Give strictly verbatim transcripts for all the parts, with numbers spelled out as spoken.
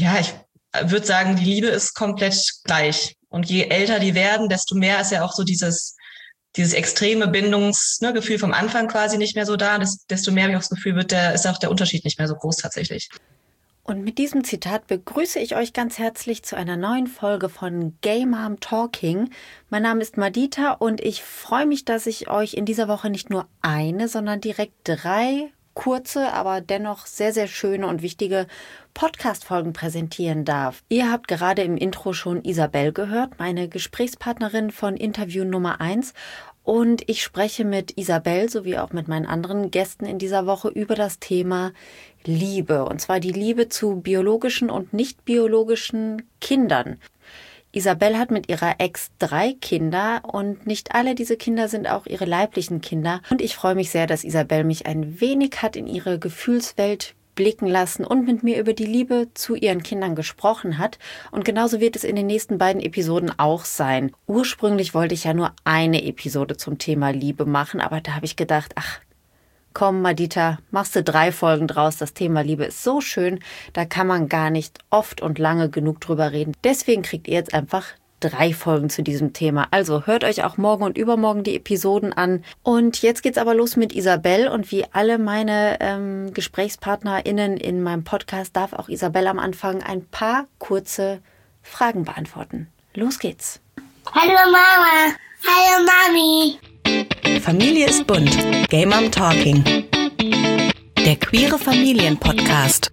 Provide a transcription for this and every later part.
Ja, ich würde sagen, die Liebe ist komplett gleich. Und je älter die werden, desto mehr ist ja auch so dieses, dieses extreme Bindungsgefühl, ne, vom Anfang quasi nicht mehr so da. Das, desto mehr habe ich auch das Gefühl, wird der, ist auch der Unterschied nicht mehr so groß tatsächlich. Und mit diesem Zitat begrüße ich euch ganz herzlich zu einer neuen Folge von Gay Mom Talking. Mein Name ist Madita und ich freue mich, dass ich euch in dieser Woche nicht nur eine, sondern direkt drei kurze, aber dennoch sehr, sehr schöne und wichtige Podcast-Folgen präsentieren darf. Ihr habt gerade im Intro schon Isabel gehört, meine Gesprächspartnerin von Interview Nummer eins. Und ich spreche mit Isabel sowie auch mit meinen anderen Gästen in dieser Woche über das Thema Liebe. Und zwar die Liebe zu biologischen und nicht biologischen Kindern. Isabel hat mit ihrer Ex drei Kinder und nicht alle diese Kinder sind auch ihre leiblichen Kinder. Und ich freue mich sehr, dass Isabel mich ein wenig hat in ihre Gefühlswelt blicken lassen und mit mir über die Liebe zu ihren Kindern gesprochen hat. Und genauso wird es in den nächsten beiden Episoden auch sein. Ursprünglich wollte ich ja nur eine Episode zum Thema Liebe machen, aber da habe ich gedacht, ach, komm Madita, machst du drei Folgen draus. Das Thema Liebe ist so schön, da kann man gar nicht oft und lange genug drüber reden. Deswegen kriegt ihr jetzt einfach drei Folgen zu diesem Thema. Also hört euch auch morgen und übermorgen die Episoden an. Und jetzt geht's aber los mit Isabel. Und wie alle meine ähm, GesprächspartnerInnen in meinem Podcast darf auch Isabel am Anfang ein paar kurze Fragen beantworten. Los geht's. Hallo Mama. Hallo Mami. Familie ist bunt. Gay Mom Talking. Der queere Familienpodcast.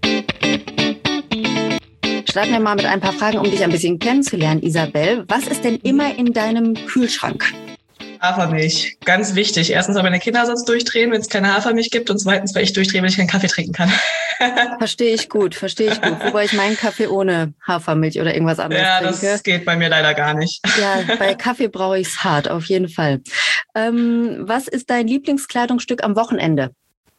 Starten wir mal mit ein paar Fragen, um dich ein bisschen kennenzulernen, Isabel. Was ist denn immer in deinem Kühlschrank? Hafermilch, ganz wichtig. Erstens, weil meine Kinder sonst durchdrehen, wenn es keine Hafermilch gibt. Und zweitens, weil ich durchdrehe, wenn ich keinen Kaffee trinken kann. Verstehe ich gut, verstehe ich gut. Wobei ich meinen Kaffee ohne Hafermilch oder irgendwas anderes ja, trinke. Ja, das geht bei mir leider gar nicht. Ja, bei Kaffee brauche ich es hart, auf jeden Fall. Ähm, was ist dein Lieblingskleidungsstück am Wochenende?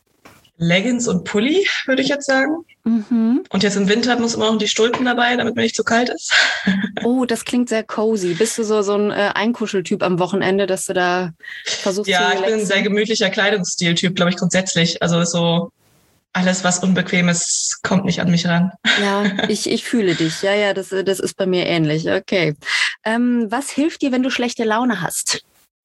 Leggings und Pulli, würde ich jetzt sagen. Mhm. Und jetzt im Winter muss immer noch die Stulpen dabei, damit mir nicht zu kalt ist. Oh, das klingt sehr cozy. Bist du so, so ein äh, Einkuscheltyp am Wochenende, dass du da versuchst ja, zu relaxen? Ja, ich bin ein sehr gemütlicher Kleidungsstiltyp, glaube ich, grundsätzlich. Also so alles, was unbequem ist, kommt nicht an mich ran. Ja, ich, ich fühle dich. Ja, ja, das, das ist bei mir ähnlich. Okay. Ähm, was hilft dir, wenn du schlechte Laune hast?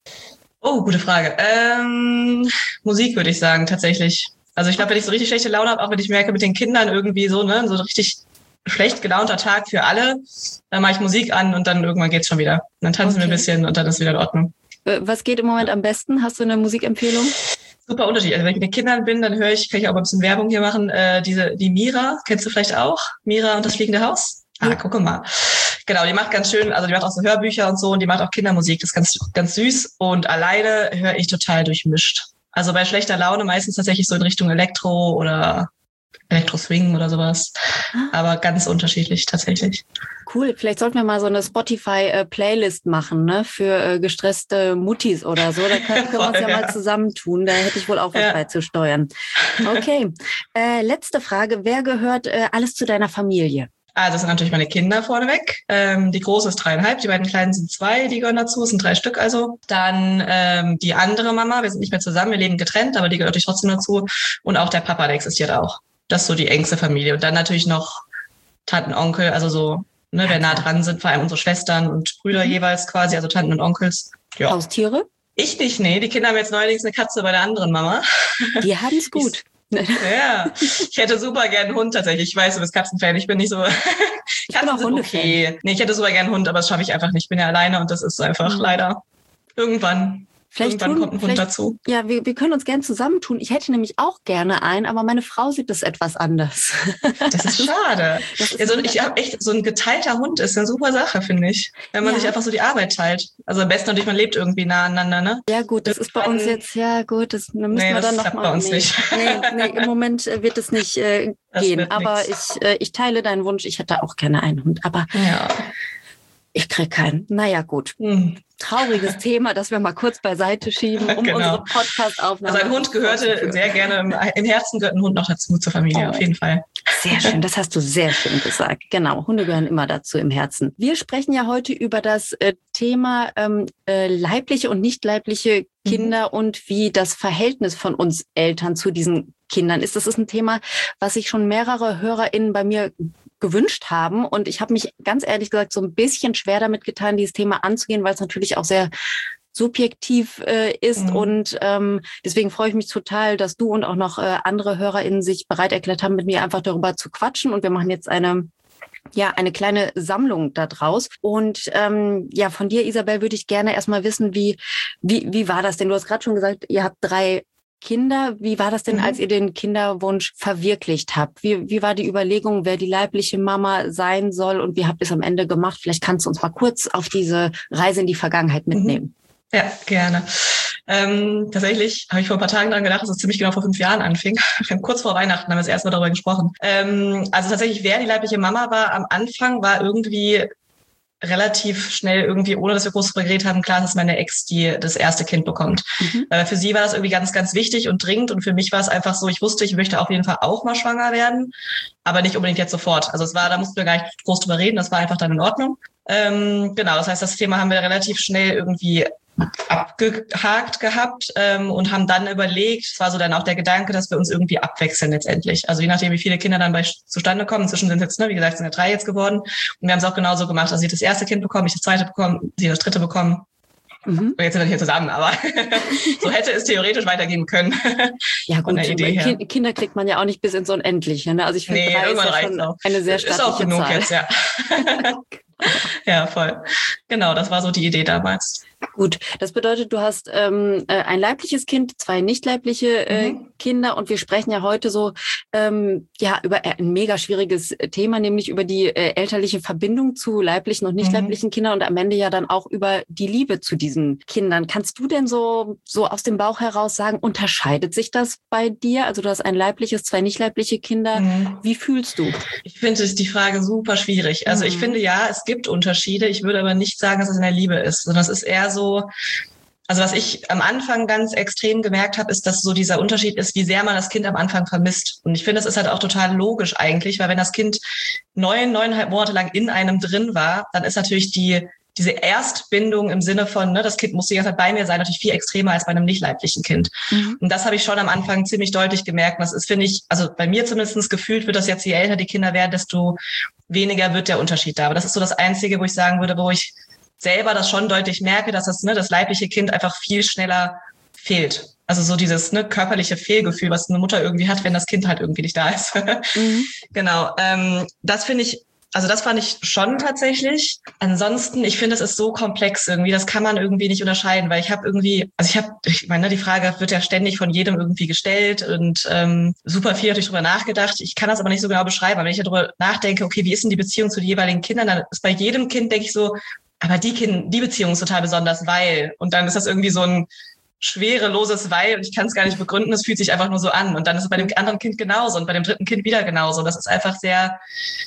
Oh, gute Frage. Ähm, Musik, würde ich sagen, tatsächlich. Also ich glaube, wenn ich so richtig schlechte Laune habe, auch wenn ich merke mit den Kindern irgendwie so, ne, so ein richtig schlecht gelaunter Tag für alle, dann mache ich Musik an und dann irgendwann geht's schon wieder. Und dann tanzen okay. wir ein bisschen und dann ist wieder in Ordnung. Was geht im Moment am besten? Hast du eine Musikempfehlung? Super unterschiedlich. Also wenn ich mit den Kindern bin, dann höre ich, kann ich auch ein bisschen Werbung hier machen, äh, diese, die Mira, kennst du vielleicht auch? Mira und das fliegende Haus? Ah, ja. Guck mal. Genau, die macht ganz schön, also die macht auch so Hörbücher und so und die macht auch Kindermusik, das ist ganz, ganz süß und alleine höre ich total durchmischt. Also bei schlechter Laune meistens tatsächlich so in Richtung Elektro oder Elektro-Swing oder sowas. Ah. Aber ganz unterschiedlich tatsächlich. Cool, vielleicht sollten wir mal so eine Spotify-Playlist machen, ne, für äh, gestresste Muttis oder so. Da können, können wir uns ja, ja mal zusammentun. Da hätte ich wohl auch was ja. beizusteuern. Okay, äh, letzte Frage. Wer gehört äh, alles zu deiner Familie? Also das sind natürlich meine Kinder vorneweg. Ähm, die Große ist dreieinhalb, die beiden Kleinen sind zwei, die gehören dazu, es sind drei Stück also. Dann ähm, die andere Mama, wir sind nicht mehr zusammen, wir leben getrennt, aber die gehört natürlich trotzdem dazu. Und auch der Papa, der existiert auch. Das ist so die engste Familie. Und dann natürlich noch Tanten, Onkel, also so, ne, wer nah dran sind, vor allem unsere Schwestern und Brüder mhm. jeweils quasi, also Tanten und Onkels. Ja. Haustiere? Ich nicht, nee. Die Kinder haben jetzt neuerdings eine Katze bei der anderen Mama. Die haben es gut. Ja, ich hätte super gern einen Hund tatsächlich. Ich weiß, du bist Katzenfan, ich bin nicht so... Ich bin auch Hundefan. Okay. Nee, ich hätte super gern einen Hund, aber das schaffe ich einfach nicht. Ich bin ja alleine und das ist einfach mhm. leider irgendwann... Vielleicht Irgendwann tun, kommt ein Hund dazu. Ja, wir, wir können uns gerne zusammentun. Ich hätte nämlich auch gerne einen, aber meine Frau sieht das etwas anders. Das ist schade. Das ist also ich habe echt, so ein geteilter Hund ist eine super Sache, finde ich. Wenn man ja. sich einfach so die Arbeit teilt. Also am besten natürlich, man lebt irgendwie nah aneinander, ne? Ja gut, das Irgendwann, ist bei uns jetzt, ja gut, das müssen nee, wir dann das noch mal. bei uns nee, nicht. Nee, nee, im Moment wird es nicht äh, gehen. Aber nix. ich, äh, ich teile deinen Wunsch. Ich hätte auch gerne einen Hund, aber ja. ich kriege keinen. Naja, gut. Hm. Trauriges Thema, das wir mal kurz beiseite schieben, um genau. unsere Podcast-Aufnahme... Also ein Hund gehörte sehr gerne, im Herzen gehört ein Hund noch dazu, zur Familie, oh. auf jeden Fall. Sehr schön, das hast du sehr schön gesagt. Genau, Hunde gehören immer dazu im Herzen. Wir sprechen ja heute über das äh, Thema ähm, äh, leibliche und nicht leibliche Kinder mhm. und wie das Verhältnis von uns Eltern zu diesen Kindern ist. Das ist ein Thema, was sich schon mehrere HörerInnen bei mir gewünscht haben. Und ich habe mich ganz ehrlich gesagt so ein bisschen schwer damit getan, dieses Thema anzugehen, weil es natürlich auch sehr subjektiv äh, ist. Mhm. Und ähm, deswegen freue ich mich total, dass du und auch noch äh, andere HörerInnen sich bereit erklärt haben, mit mir einfach darüber zu quatschen. Und wir machen jetzt eine ja, eine kleine Sammlung da draus. Und ähm, ja, von dir, Isabel, würde ich gerne erstmal wissen, wie, wie, wie war das denn? Du hast gerade schon gesagt, ihr habt drei Kinder. Wie war das denn, mhm. als ihr den Kinderwunsch verwirklicht habt? Wie, wie war die Überlegung, wer die leibliche Mama sein soll und wie habt ihr es am Ende gemacht? Vielleicht kannst du uns mal kurz auf diese Reise in die Vergangenheit mitnehmen. Mhm. Ja, gerne. Ähm, tatsächlich habe ich vor ein paar Tagen daran gedacht, dass es ziemlich genau vor fünf Jahren anfing. Wir haben kurz vor Weihnachten haben wir das erste Mal darüber gesprochen. Ähm, also tatsächlich, wer die leibliche Mama war am Anfang, war irgendwie relativ schnell irgendwie, ohne dass wir groß darüber geredet haben, klar, dass meine Ex die das erste Kind bekommt. Mhm. Äh, für sie war das irgendwie ganz, ganz wichtig und dringend und für mich war es einfach so, ich wusste, ich möchte auf jeden Fall auch mal schwanger werden, aber nicht unbedingt jetzt sofort. Also es war, da mussten wir gar nicht groß drüber reden, das war einfach dann in Ordnung. Ähm, genau, das heißt, das Thema haben wir relativ schnell irgendwie abgehakt gehabt ähm, und haben dann überlegt, es war so dann auch der Gedanke, dass wir uns irgendwie abwechseln letztendlich. Also je nachdem, wie viele Kinder dann bei zustande kommen. Inzwischen sind es jetzt, ne, wie gesagt, sind ja drei jetzt geworden. Und wir haben es auch genauso gemacht. Also sie hat das erste Kind bekommen, ich das zweite bekommen, sie das dritte bekommen. Mhm. Und jetzt sind wir hier zusammen, aber so hätte es theoretisch weitergehen können. Ja gut, Idee kind, Kinder kriegt man ja auch nicht bis ins Unendliche. Ne? Also ich finde, nee, drei ist ja schon auch. eine sehr stattliche Zahl. Ist auch genug Zahl. Jetzt, ja. Ja, voll. Genau, das war so die Idee damals. Gut, das bedeutet, du hast ähm, ein leibliches Kind, zwei nicht leibliche äh, mhm. Kinder und wir sprechen ja heute so ähm, ja über ein mega schwieriges Thema, nämlich über die äh, elterliche Verbindung zu leiblichen und nicht mhm. leiblichen Kindern und am Ende ja dann auch über die Liebe zu diesen Kindern. Kannst du denn so so aus dem Bauch heraus sagen, unterscheidet sich das bei dir? Also du hast ein leibliches, zwei nicht leibliche Kinder. Mhm. Wie fühlst du? Ich finde es die Frage super schwierig. Also mhm. ich finde ja, es gibt Unterschiede. Ich würde aber nicht sagen, dass es in der Liebe ist, sondern es ist eher so, also was ich am Anfang ganz extrem gemerkt habe, ist, dass so dieser Unterschied ist, wie sehr man das Kind am Anfang vermisst. Und ich finde, das ist halt auch total logisch eigentlich, weil wenn das Kind neun, neuneinhalb Monate lang in einem drin war, dann ist natürlich die diese Erstbindung im Sinne von, ne, das Kind muss die ganze Zeit bei mir sein, natürlich viel extremer als bei einem nicht leiblichen Kind. Mhm. Und das habe ich schon am Anfang ziemlich deutlich gemerkt. Und das ist, finde ich, also bei mir zumindest gefühlt wird das jetzt, je älter die Kinder werden, desto weniger wird der Unterschied da. Aber das ist so das Einzige, wo ich sagen würde, wo ich selber das schon deutlich merke, dass das, ne, das leibliche Kind einfach viel schneller fehlt. Also so dieses ne, körperliche Fehlgefühl, was eine Mutter irgendwie hat, wenn das Kind halt irgendwie nicht da ist. Mhm. Genau, ähm, das finde ich, also das fand ich schon tatsächlich. Ansonsten, ich finde, es ist so komplex irgendwie, das kann man irgendwie nicht unterscheiden, weil ich habe irgendwie, also ich habe, ich meine, die Frage wird ja ständig von jedem irgendwie gestellt und ähm, super viel natürlich drüber nachgedacht. Ich kann das aber nicht so genau beschreiben. Aber wenn ich darüber nachdenke, okay, wie ist denn die Beziehung zu den jeweiligen Kindern, dann ist bei jedem Kind, denke ich so, aber die Kind, die Beziehung ist total besonders, weil, und dann ist das irgendwie so ein schwereloses Weil und ich kann es gar nicht begründen, es fühlt sich einfach nur so an. Und dann ist es bei dem anderen Kind genauso und bei dem dritten Kind wieder genauso. Das ist einfach sehr,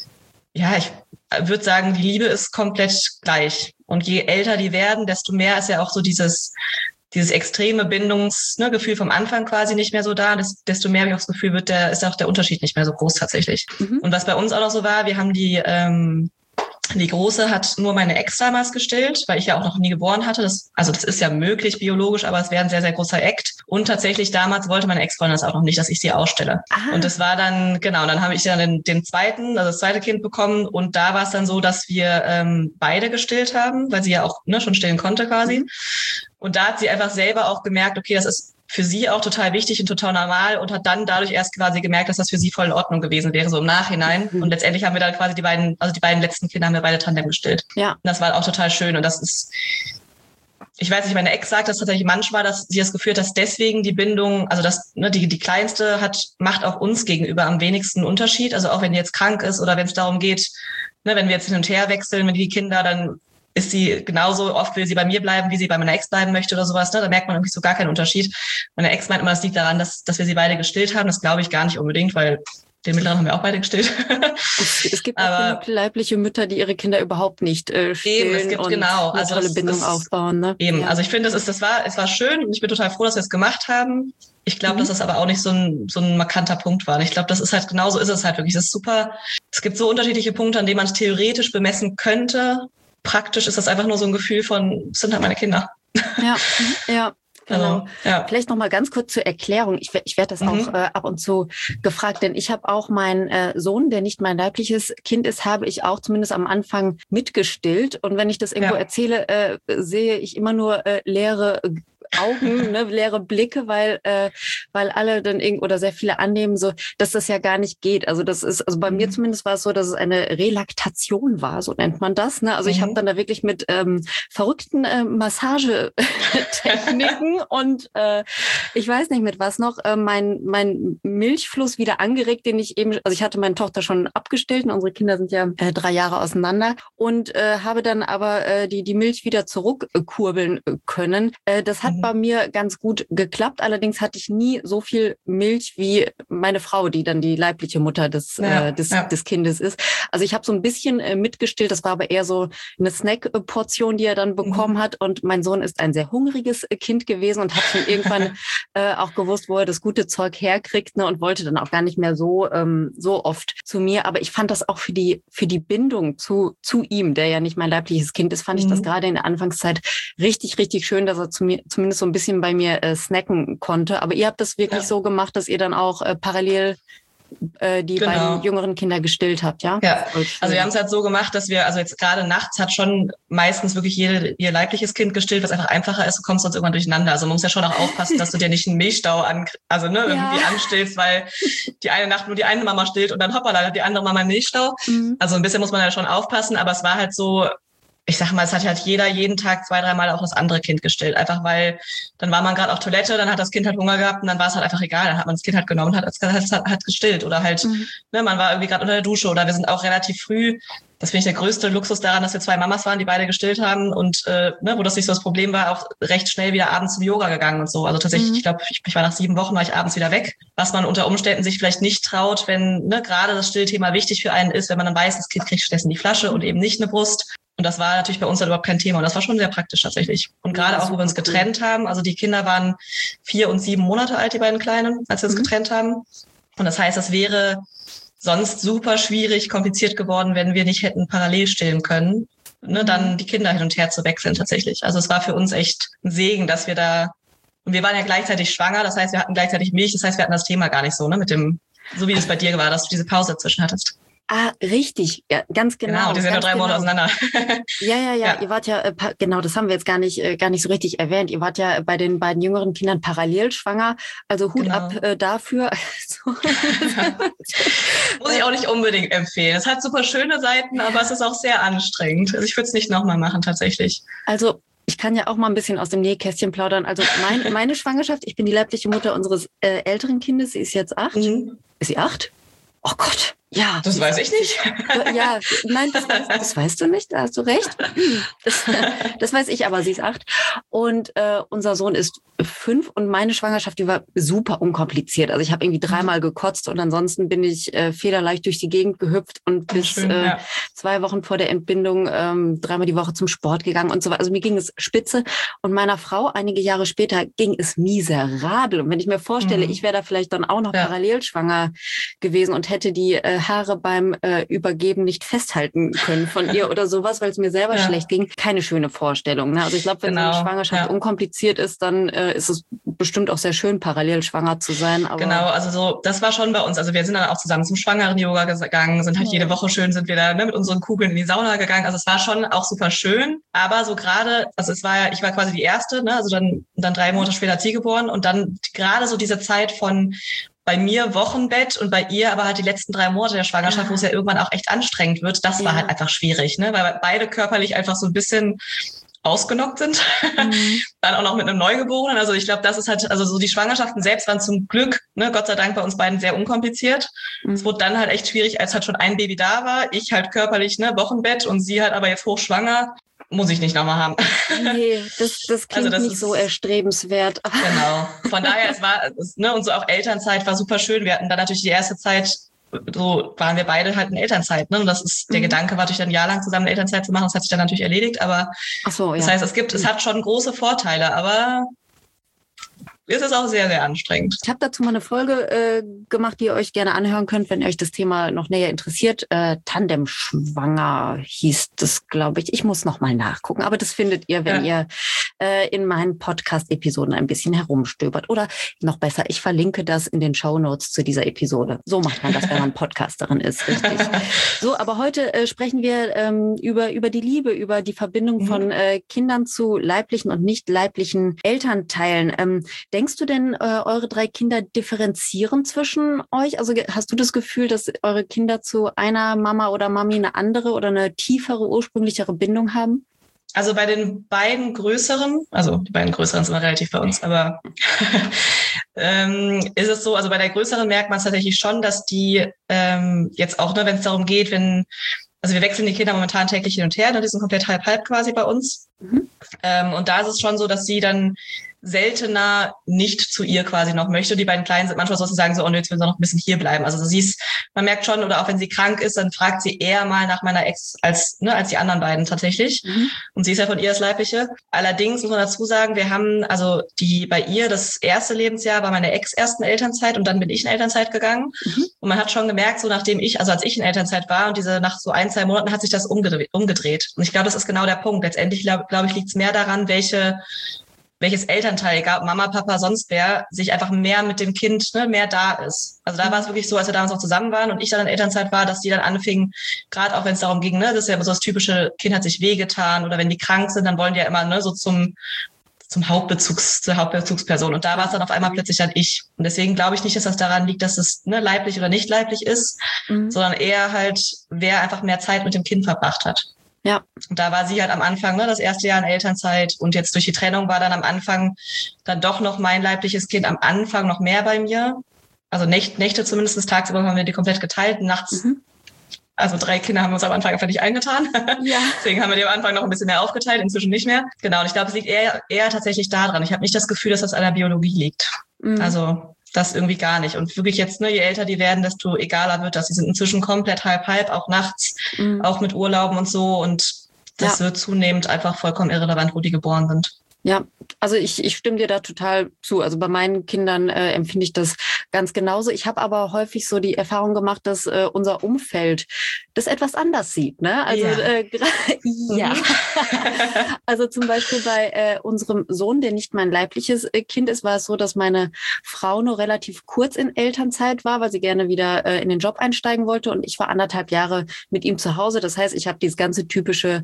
ja, ich würde sagen, die Liebe ist komplett gleich. Und je älter die werden, desto mehr ist ja auch so dieses, dieses extreme Bindungsgefühl ne, vom Anfang quasi nicht mehr so da. Das, desto mehr habe ich auch das Gefühl, wird der, ist auch der Unterschied nicht mehr so groß tatsächlich. Mhm. Und was bei uns auch noch so war, wir haben die, ähm, die Große hat nur meine Ex damals gestillt, weil ich ja auch noch nie geboren hatte. Das, also das ist ja möglich biologisch, aber es wäre ein sehr, sehr großer Act. Und tatsächlich damals wollte meine Ex-Freundin das auch noch nicht, dass ich sie ausstelle. Aha. Und das war dann, genau, dann habe ich dann den, den zweiten, also das zweite Kind bekommen. Und da war es dann so, dass wir ähm, beide gestillt haben, weil sie ja auch ne, schon stillen konnte quasi. Mhm. Und da hat sie einfach selber auch gemerkt, okay, das ist für sie auch total wichtig und total normal und hat dann dadurch erst quasi gemerkt, dass das für sie voll in Ordnung gewesen wäre, so im Nachhinein. Mhm. Und letztendlich haben wir dann quasi die beiden, also die beiden letzten Kinder haben wir beide Tandem gestillt. Ja. Und das war auch total schön und das ist, ich weiß nicht, meine Ex sagt das tatsächlich manchmal, dass sie das Gefühl hat, dass deswegen die Bindung, also das, ne, die, die Kleinste hat, macht auch uns gegenüber am wenigsten Unterschied. Also auch wenn die jetzt krank ist oder wenn es darum geht, ne, wenn wir jetzt hin und her wechseln, wenn die Kinder, dann ist sie genauso oft, will sie bei mir bleiben, wie sie bei meiner Ex bleiben möchte oder sowas. Ne? Da merkt man irgendwie so gar keinen Unterschied. Meine Ex meint immer, das liegt daran, dass, dass wir sie beide gestillt haben. Das glaube ich gar nicht unbedingt, weil den mittleren haben wir auch beide gestillt. Es, es gibt aber auch genug leibliche Mütter, die ihre Kinder überhaupt nicht äh, stillen eben, es gibt und genau. eine also tolle das, Bindung das, aufbauen. Ne? Eben, ja. Also ich finde, das, ist, das war, es war schön und ich bin total froh, dass wir es gemacht haben. Ich glaube, mhm. dass das aber auch nicht so ein, so ein markanter Punkt war. Ich glaube, das ist halt, genauso ist es halt wirklich. Es ist super. Es gibt so unterschiedliche Punkte, an denen man es theoretisch bemessen könnte. Praktisch ist das einfach nur so ein Gefühl von, das sind halt meine Kinder. Ja, ja. Genau. Also, ja. Vielleicht noch mal ganz kurz zur Erklärung. Ich, ich werde das mhm. auch äh, ab und zu gefragt, denn ich habe auch meinen äh, Sohn, der nicht mein leibliches Kind ist, habe ich auch zumindest am Anfang mitgestillt. Und wenn ich das irgendwo ja. erzähle, äh, sehe ich immer nur äh, leere Augen, ne, leere Blicke, weil äh, weil alle dann irgend oder sehr viele annehmen, so dass das ja gar nicht geht. Also das ist, also bei mhm. mir zumindest war es so, dass es eine Relaktation war, so nennt man das. Ne? Also mhm. ich habe dann da wirklich mit ähm, verrückten äh, Massagetechniken und äh, ich weiß nicht mit was noch, äh, mein mein Milchfluss wieder angeregt, den ich eben, also ich hatte meine Tochter schon abgestillt und unsere Kinder sind ja äh, drei Jahre auseinander und äh, habe dann aber äh, die die Milch wieder zurückkurbeln können. Äh, das hat bei mir ganz gut geklappt. Allerdings hatte ich nie so viel Milch wie meine Frau, die dann die leibliche Mutter des, ja, äh, des, ja. des Kindes ist. Also ich habe so ein bisschen äh, mitgestillt. Das war aber eher so eine Snack-Portion, die er dann bekommen mhm. hat. Und mein Sohn ist ein sehr hungriges Kind gewesen und hat schon irgendwann äh, auch gewusst, wo er das gute Zeug herkriegt, ne, und wollte dann auch gar nicht mehr so ähm, so oft zu mir. Aber ich fand das auch für die für die Bindung zu zu ihm, der ja nicht mein leibliches Kind ist, fand mhm. ich das gerade in der Anfangszeit richtig, richtig schön, dass er zu mir zumindest so ein bisschen bei mir äh, snacken konnte. Aber ihr habt das wirklich ja. so gemacht, dass ihr dann auch äh, parallel äh, die genau. beiden jüngeren Kinder gestillt habt, ja? Ja, also wir haben es halt so gemacht, dass wir, also jetzt gerade nachts hat schon meistens wirklich jede, ihr leibliches Kind gestillt, was einfach einfacher ist, du kommst sonst irgendwann durcheinander. Also man muss ja schon auch aufpassen, dass du dir nicht einen Milchstau an, also ne, irgendwie ja. anstillst, weil die eine Nacht nur die eine Mama stillt und dann hoppala, hat die andere Mama einen Milchstau. Mhm. Also ein bisschen muss man ja schon aufpassen, aber es war halt so, ich sag mal, es hat halt jeder jeden Tag zwei, dreimal auch das andere Kind gestillt. Einfach weil, dann war man gerade auf Toilette, dann hat das Kind halt Hunger gehabt und dann war es halt einfach egal. Dann hat man das Kind halt genommen und hat, hat, hat gestillt. Oder halt, mhm. ne, man war irgendwie gerade unter der Dusche oder wir sind auch relativ früh. Das finde ich der größte Luxus daran, dass wir zwei Mamas waren, die beide gestillt haben und äh, ne, wo das nicht so das Problem war, auch recht schnell wieder abends zum Yoga gegangen und so. Also tatsächlich, mhm. ich glaube, ich, ich war nach sieben Wochen, war ich abends wieder weg. Was man unter Umständen sich vielleicht nicht traut, wenn ne, gerade das Stillthema wichtig für einen ist, wenn man dann weiß, das Kind kriegt stattdessen die Flasche und eben nicht eine Brust. Und das war natürlich bei uns dann überhaupt kein Thema. Und das war schon sehr praktisch tatsächlich. Und gerade ja, auch, wo wir uns getrennt cool. haben, also die Kinder waren vier und sieben Monate alt, die beiden Kleinen, als wir uns mhm. getrennt haben. Und das heißt, es wäre sonst super schwierig, kompliziert geworden, wenn wir nicht hätten parallel stillen können, ne, dann die Kinder hin und her zu wechseln tatsächlich. Also es war für uns echt ein Segen, dass wir da, und wir waren ja gleichzeitig schwanger, das heißt, wir hatten gleichzeitig Milch, das heißt, wir hatten das Thema gar nicht so, ne, mit dem, so wie es bei dir war, dass du diese Pause dazwischen hattest. Ah, richtig, ja, ganz genau. Genau, die sind nur drei Monate genau. auseinander. ja, ja, ja, ja, ihr wart ja, äh, genau, das haben wir jetzt gar nicht, äh, gar nicht so richtig erwähnt. Ihr wart ja bei den beiden jüngeren Kindern parallel schwanger, also Hut genau. ab äh, dafür. Muss ich auch nicht unbedingt empfehlen. Es hat super schöne Seiten, aber es ist auch sehr anstrengend. Also ich würde es nicht nochmal machen, tatsächlich. Also ich kann ja auch mal ein bisschen aus dem Nähkästchen plaudern. Also mein, meine Schwangerschaft, ich bin die leibliche Mutter unseres äh, älteren Kindes, sie ist jetzt acht. Mhm. Ist sie acht? Oh Gott. Ja. Das weiß ich nicht. Ja, nein, das, das weißt du nicht, da hast du recht. Das, das weiß ich, aber sie ist acht. Und äh, unser Sohn ist fünf und meine Schwangerschaft, die war super unkompliziert. Also ich habe irgendwie dreimal gekotzt und ansonsten bin ich äh, federleicht durch die Gegend gehüpft und bis Schön, äh, ja. zwei Wochen vor der Entbindung ähm, dreimal die Woche zum Sport gegangen und so weiter. Also mir ging es spitze und meiner Frau einige Jahre später ging es miserabel. Und wenn ich mir vorstelle, mhm. ich wäre da vielleicht dann auch noch ja. parallel schwanger gewesen und hätte die äh, Haare beim äh, Übergeben nicht festhalten können von ihr oder sowas, weil es mir selber ja. schlecht ging. Keine schöne Vorstellung. Ne? Also ich glaube, wenn genau. so eine Schwangerschaft ja. unkompliziert ist, dann äh, ist es bestimmt auch sehr schön, parallel schwanger zu sein. Aber genau, also so, das war schon bei uns. Also wir sind dann auch zusammen zum Schwangeren-Yoga gegangen, sind halt ja. jede Woche schön, sind wir da ne, mit unseren Kugeln in die Sauna gegangen. Also es war schon auch super schön. Aber so gerade, also es war ja, ich war quasi die Erste, ne? Also dann, dann drei Monate später hat sie geboren und dann gerade so diese Zeit von bei mir Wochenbett und bei ihr aber halt die letzten drei Monate der Schwangerschaft, ja. wo es ja irgendwann auch echt anstrengend wird, das ja. war halt einfach schwierig, ne? Weil beide körperlich einfach so ein bisschen ausgenockt sind. Mhm. Dann auch noch mit einem Neugeborenen. Also ich glaube, das ist halt, also so die Schwangerschaften selbst waren zum Glück, ne, Gott sei Dank bei uns beiden sehr unkompliziert. Mhm. Es wurde dann halt echt schwierig, als halt schon ein Baby da war. Ich halt körperlich, ne, Wochenbett und sie halt aber jetzt hochschwanger. Muss ich nicht nochmal haben. Nee, das, das klingt also das nicht ist, so erstrebenswert. Genau. Von daher, es war, es, ne, und so auch Elternzeit war super schön. Wir hatten dann natürlich die erste Zeit, so waren wir beide halt in Elternzeit, ne? Und das ist, der mhm. Gedanke war natürlich ein Jahr lang zusammen Elternzeit zu machen. Das hat sich dann natürlich erledigt, aber Ach so, ja. das heißt, es gibt, es hat schon große Vorteile, aber es ist auch sehr, sehr anstrengend. Ich habe dazu mal eine Folge äh, gemacht, die ihr euch gerne anhören könnt, wenn euch das Thema noch näher interessiert. Äh, Tandemschwanger hieß das, glaube ich. Ich muss noch mal nachgucken, aber das findet ihr, wenn ja. ihr äh, in meinen Podcast-Episoden ein bisschen herumstöbert. Oder noch besser, ich verlinke das in den Shownotes zu dieser Episode. So macht man das, wenn man Podcasterin ist, richtig. So, aber heute äh, sprechen wir ähm, über, über die Liebe, über die Verbindung mhm. von äh, Kindern zu leiblichen und nicht leiblichen Elternteilen. Ähm, denkst du denn, äh, eure drei Kinder differenzieren zwischen euch? Also hast du das Gefühl, dass eure Kinder zu einer Mama oder Mami eine andere oder eine tiefere, ursprünglichere Bindung haben? Also bei den beiden größeren, also die beiden größeren sind immer relativ bei uns, aber ähm, ist es so, also bei der größeren merkt man es tatsächlich schon, dass die ähm, jetzt auch, ne, wenn es darum geht, wenn, also wir wechseln die Kinder momentan täglich hin und her, ne, die sind komplett halb-halb quasi bei uns. Mhm. Ähm, und da ist es schon so, dass sie dann seltener nicht zu ihr quasi noch möchte. Die beiden Kleinen sind manchmal so, dass sie sagen so, oh nö, jetzt will sie noch ein bisschen hier bleiben. Also sie ist, man merkt schon, oder auch wenn sie krank ist, dann fragt sie eher mal nach meiner Ex als, ne, als die anderen beiden tatsächlich. Mhm. Und sie ist ja von ihr das Leibliche. Allerdings muss man dazu sagen, wir haben, also die, bei ihr das erste Lebensjahr war meine Ex ersten Elternzeit und dann bin ich in Elternzeit gegangen. Mhm. Und man hat schon gemerkt, so nachdem ich, also als ich in Elternzeit war und diese, nach so ein, zwei Monaten hat sich das umgedreht. umgedreht. Und ich glaube, das ist genau der Punkt. Letztendlich, glaube glaub ich, liegt es mehr daran, welche welches Elternteil, egal Mama, Papa, sonst wer, sich einfach mehr mit dem Kind, ne, mehr da ist. Also da war es wirklich so, als wir damals noch zusammen waren und ich dann in Elternzeit war, dass die dann anfingen, gerade auch wenn es darum ging, ne, das ist ja immer so das typische, Kind hat sich wehgetan oder wenn die krank sind, dann wollen die ja immer, ne, so zum zum Hauptbezugs, zur Hauptbezugsperson. Und da war es dann auf einmal plötzlich dann ich. Und deswegen glaube ich nicht, dass das daran liegt, dass es ne, leiblich oder nicht leiblich ist, mhm. sondern eher halt, wer einfach mehr Zeit mit dem Kind verbracht hat. Ja. Und da war sie halt am Anfang, ne, das erste Jahr in Elternzeit und jetzt durch die Trennung war dann am Anfang dann doch noch mein leibliches Kind am Anfang noch mehr bei mir. Also Nächte, Nächte zumindest, tagsüber haben wir die komplett geteilt, nachts. Mhm. Also drei Kinder haben wir uns am Anfang einfach nicht eingetan. Ja. Deswegen haben wir die am Anfang noch ein bisschen mehr aufgeteilt, inzwischen nicht mehr. Genau, und ich glaube, es liegt eher, eher tatsächlich daran. Ich habe nicht das Gefühl, dass das an der Biologie liegt. Mhm. Also das irgendwie gar nicht. Und wirklich jetzt, ne, je älter die werden, desto egaler wird das. Die sind inzwischen komplett halb-halb, auch nachts, mhm. auch mit Urlauben und so. Und das ja. wird zunehmend einfach vollkommen irrelevant, wo die geboren sind. Ja, also ich, ich stimme dir da total zu. Also bei meinen Kindern äh, empfinde ich das ganz genauso. Ich habe aber häufig so die Erfahrung gemacht, dass äh, unser Umfeld das etwas anders sieht. Ne? Also ja, äh, ja. Also zum Beispiel bei äh, unserem Sohn, der nicht mein leibliches äh, Kind ist, war es so, dass meine Frau nur relativ kurz in Elternzeit war, weil sie gerne wieder äh, in den Job einsteigen wollte. Und ich war anderthalb Jahre mit ihm zu Hause. Das heißt, ich habe dieses ganze typische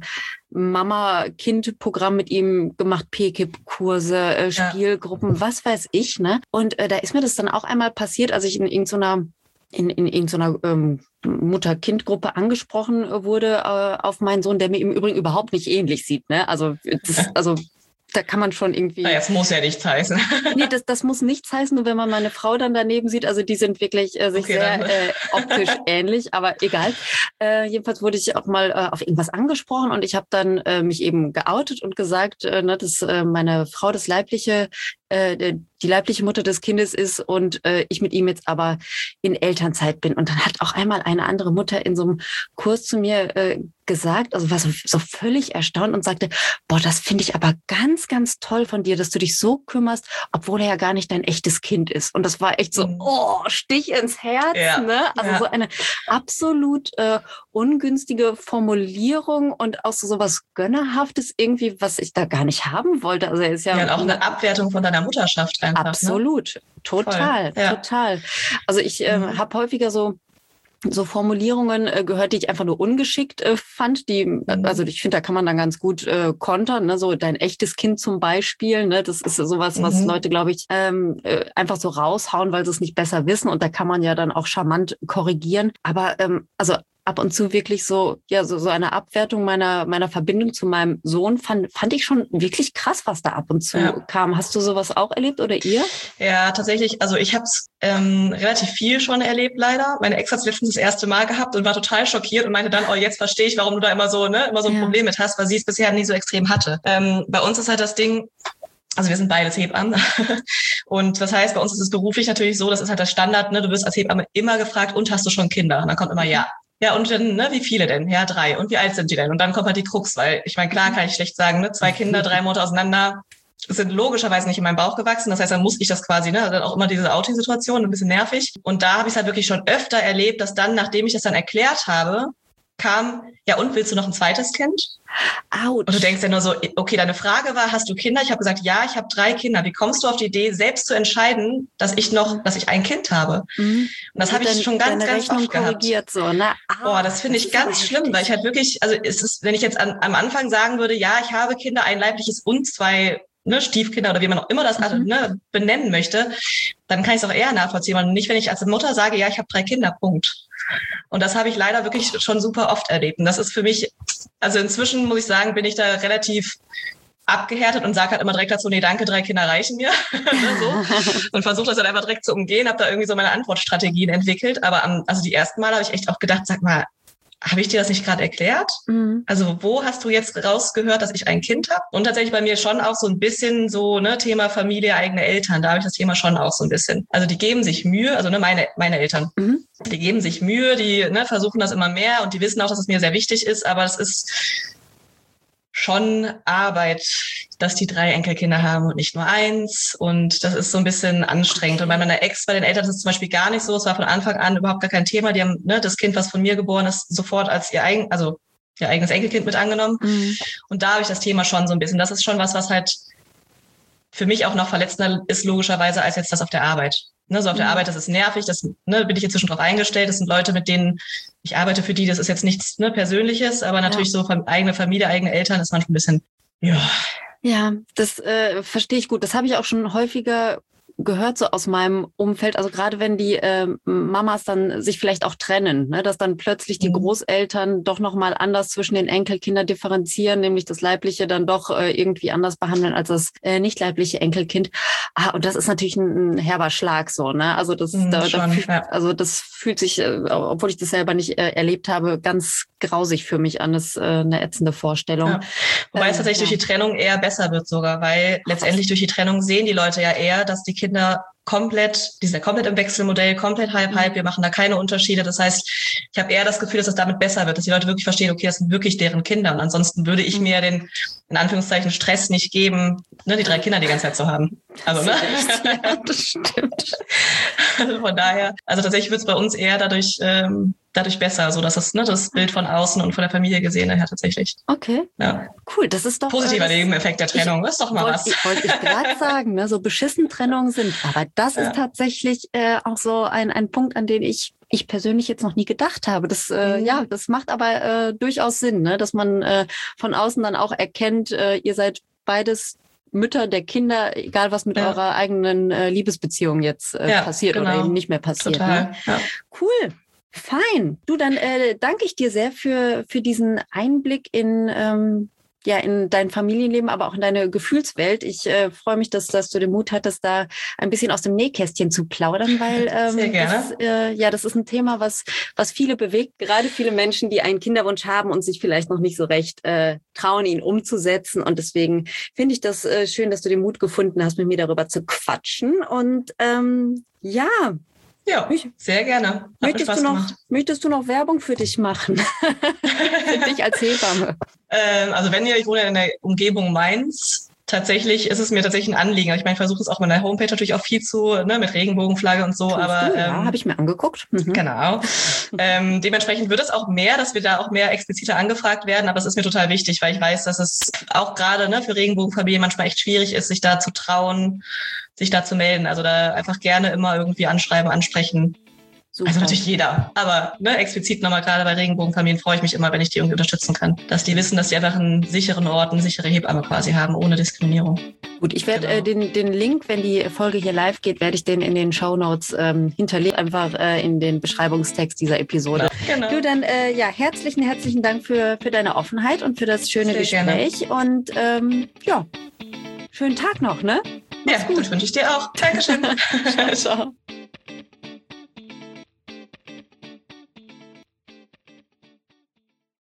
Mama-Kind-Programm mit ihm gemacht, P K I P-Kurse, äh, Spielgruppen, ja. was weiß ich, ne? Und äh, da ist mir das dann auch einmal passiert, als ich in irgendeiner in, in irgendeiner ähm, Mutter-Kind-Gruppe angesprochen wurde äh, auf meinen Sohn, der mir im Übrigen überhaupt nicht ähnlich sieht, ne? Also, das, also da kann man schon irgendwie... Naja, es muss ja nichts heißen. Nee, das, das muss nichts heißen, nur wenn man meine Frau dann daneben sieht. Also die sind wirklich äh, sich okay, sehr äh, optisch ähnlich, aber egal. Äh, jedenfalls wurde ich auch mal äh, auf irgendwas angesprochen und ich habe dann äh, mich eben geoutet und gesagt, äh, ne, dass äh, meine Frau das leibliche, äh, die leibliche Mutter des Kindes ist und äh, ich mit ihm jetzt aber in Elternzeit bin. Und dann hat auch einmal eine andere Mutter in so einem Kurs zu mir äh, gesagt, also war so, so völlig erstaunt und sagte, boah, das finde ich aber ganz, ganz toll von dir, dass du dich so kümmerst, obwohl er ja gar nicht dein echtes Kind ist. Und das war echt so, oh, Stich ins Herz, ja, ne? Also ja. so eine absolut äh, ungünstige Formulierung und auch so sowas Gönnerhaftes irgendwie, was ich da gar nicht haben wollte. Also er ist ja, ja und auch eine Abwertung von deiner Mutterschaft einfach. Absolut, ne? total, ja. total. Also ich äh, mhm. habe häufiger so so Formulierungen äh, gehört, die ich einfach nur ungeschickt äh, fand. Die, mhm. also ich finde, da kann man dann ganz gut äh, kontern. Ne? So dein echtes Kind zum Beispiel. Ne? Das ist sowas, mhm. was Leute, glaube ich, ähm, äh, einfach so raushauen, weil sie es nicht besser wissen. Und da kann man ja dann auch charmant korrigieren. Aber ähm, also ab und zu wirklich so, ja, so, so eine Abwertung meiner, meiner Verbindung zu meinem Sohn fand, fand ich schon wirklich krass, was da ab und zu ja. kam. Hast du sowas auch erlebt oder ihr? Ja, tatsächlich. Also ich habe es ähm, relativ viel schon erlebt, leider. Meine Ex hat es letztens das erste Mal gehabt und war total schockiert und meinte dann, oh, jetzt verstehe ich, warum du da immer so, ne, immer so ein ja. Problem mit hast, weil sie es bisher nie so extrem hatte. Ähm, bei uns ist halt das Ding, also wir sind beides Hebammen. Und das heißt, bei uns ist es beruflich natürlich so, das ist halt der Standard, ne, du wirst als Hebamme immer gefragt, und hast du schon Kinder? Und dann kommt immer ja. Ja, und dann, ne, wie viele denn? Ja, drei. Und wie alt sind die denn? Und dann kommt halt die Krux, weil ich meine, klar kann ich schlecht sagen, ne, zwei Kinder, drei Monate auseinander, sind logischerweise nicht in meinem Bauch gewachsen. Das heißt, dann muss ich das quasi, ne, also dann auch immer diese Outing-Situation, ein bisschen nervig. Und da habe ich es halt wirklich schon öfter erlebt, dass dann, nachdem ich das dann erklärt habe, kam, ja und, willst du noch ein zweites Kind? Autsch. Und du denkst ja nur so, okay, deine Frage war, hast du Kinder? Ich habe gesagt, ja, ich habe drei Kinder. Wie kommst du auf die Idee, selbst zu entscheiden, dass ich noch, dass ich ein Kind habe? Mhm. Und das habe ich dein, schon ganz, ganz Rechnung oft gehabt. So, ne? Ah, Boah, das finde ich ganz schlimm, weil ich halt wirklich, also es ist, wenn ich jetzt an, am Anfang sagen würde, ja, ich habe Kinder, ein leibliches und zwei ne, Stiefkinder oder wie man auch immer das mhm. ne, benennen möchte, dann kann ich es auch eher nachvollziehen. Und nicht, wenn ich als Mutter sage, ja, ich habe drei Kinder, Punkt. Und das habe ich leider wirklich schon super oft erlebt. Und das ist für mich, also inzwischen muss ich sagen, bin ich da relativ abgehärtet und sage halt immer direkt dazu, nee, danke, drei Kinder reichen mir. so. Und versuche das dann einfach direkt zu umgehen, habe da irgendwie so meine Antwortstrategien entwickelt. Aber am, also die ersten Mal habe ich echt auch gedacht, sag mal, habe ich dir das nicht gerade erklärt? Mhm. Also wo hast du jetzt rausgehört, dass ich ein Kind habe? Und tatsächlich bei mir schon auch so ein bisschen so, ne, Thema Familie, eigene Eltern. Da habe ich das Thema schon auch so ein bisschen. Also die geben sich Mühe, also ne, meine meine Eltern, mhm. die geben sich Mühe, die ne, versuchen das immer mehr und die wissen auch, dass es mir sehr wichtig ist, aber es ist schon Arbeit, dass die drei Enkelkinder haben und nicht nur eins. Und das ist so ein bisschen anstrengend. Und bei meiner Ex, bei den Eltern, ist es zum Beispiel gar nicht so. Es war von Anfang an überhaupt gar kein Thema. Die haben ne, das Kind, was von mir geboren ist, sofort als ihr eigen, also ihr eigenes Enkelkind mit angenommen. Mhm. Und da habe ich das Thema schon so ein bisschen. Das ist schon was, was halt für mich auch noch verletzender ist, logischerweise, als jetzt das auf der Arbeit. Ne, so auf mhm. der Arbeit, das ist nervig, das ne, bin ich inzwischen drauf eingestellt. Das sind Leute, mit denen ich arbeite, für die, das ist jetzt nichts ne, Persönliches, aber natürlich ja. so eigene Familie, eigene Eltern ist manchmal ein bisschen, ja. Ja, das äh, verstehe ich gut. Das habe ich auch schon häufiger gehört, so aus meinem Umfeld. Also gerade wenn die äh, Mamas dann sich vielleicht auch trennen, ne, dass dann plötzlich die mhm. Großeltern doch nochmal anders zwischen den Enkelkindern differenzieren, nämlich das Leibliche dann doch äh, irgendwie anders behandeln als das äh, nicht leibliche Enkelkind. Ah, und das ist natürlich ein, ein herber Schlag so, ne? Also das, mhm, da, schon, da, ja. also das fühlt sich, äh, obwohl ich das selber nicht äh, erlebt habe, ganz grausig für mich an. Das ist äh, eine ätzende Vorstellung. Ja. Wobei äh, es tatsächlich ja. durch die Trennung eher besser wird sogar, weil Ach, letztendlich durch die Trennung sehen die Leute ja eher, dass die Kinder komplett, die sind ja komplett im Wechselmodell, komplett halb-halb, wir machen da keine Unterschiede. Das heißt, ich habe eher das Gefühl, dass es damit besser wird, dass die Leute wirklich verstehen, okay, das sind wirklich deren Kinder. Und ansonsten würde ich mir den, in Anführungszeichen, Stress nicht geben, ne, die drei Kinder die ganze Zeit zu haben. Also, ne? Ja, das stimmt. Also von daher, also tatsächlich wird es bei uns eher dadurch, ähm, dadurch besser, so dass es ne, das Bild von außen und von der Familie gesehen hat tatsächlich. Okay. Ja. Cool, das ist doch positiver äh, Nebeneffekt der Trennung. Das ist doch mal wollt, was. Ich wollte ich gerade sagen, ne, so beschissen Trennungen sind, aber das ja. ist tatsächlich äh, auch so ein ein Punkt, an den ich ich persönlich jetzt noch nie gedacht habe. Das äh, mhm. ja, das macht aber äh, durchaus Sinn, ne, dass man äh, von außen dann auch erkennt, äh, ihr seid beides Mütter der Kinder, egal was mit ja. eurer eigenen äh, Liebesbeziehung jetzt äh, ja, passiert genau. oder eben nicht mehr passiert. Total. Ne? Ja. Cool. Fein. Du, dann äh, danke ich dir sehr für für diesen Einblick in ähm, ja in dein Familienleben, aber auch in deine Gefühlswelt. Ich äh, freue mich, dass, dass du den Mut hattest, da ein bisschen aus dem Nähkästchen zu plaudern, weil ähm, sehr gerne. Das, äh, ja, das ist ein Thema, was was viele bewegt, gerade viele Menschen, die einen Kinderwunsch haben und sich vielleicht noch nicht so recht äh, trauen, ihn umzusetzen. Und deswegen finde ich das äh, schön, dass du den Mut gefunden hast, mit mir darüber zu quatschen. Und ähm, ja. Ja, sehr gerne. Möchtest du, noch, möchtest du noch Werbung für dich machen? Für dich als Hebamme? Ähm, also wenn ihr, ich wohne in der Umgebung Mainz. Tatsächlich ist es mir tatsächlich ein Anliegen. Ich meine, ich versuche es auch mit der Homepage natürlich auch viel zu, ne, mit Regenbogenflagge und so. Tust aber du? Ja, ähm, habe ich mir angeguckt. Mhm. Genau. ähm, dementsprechend wird es auch mehr, dass wir da auch mehr expliziter angefragt werden. Aber es ist mir total wichtig, weil ich weiß, dass es auch gerade ne, für Regenbogenfamilien manchmal echt schwierig ist, sich da zu trauen, sich da zu melden. Also da einfach gerne immer irgendwie anschreiben, ansprechen. Super. Also natürlich jeder, aber ne, explizit nochmal gerade bei Regenbogenfamilien freue ich mich immer, wenn ich die irgendwie unterstützen kann. Dass die wissen, dass sie einfach einen sicheren Ort, eine sichere Hebamme quasi haben, ohne Diskriminierung. Gut, ich werde genau. äh, den, den Link, wenn die Folge hier live geht, werde ich den in den Shownotes ähm, hinterlegen, einfach äh, in den Beschreibungstext dieser Episode. Genau. Du, dann äh, ja, herzlichen, herzlichen Dank für, für deine Offenheit und für das schöne Sehr Gespräch. Gerne. Und ähm, ja, schönen Tag noch, ne? Mach's ja, gut. Das wünsche ich dir auch. Dankeschön. Ciao.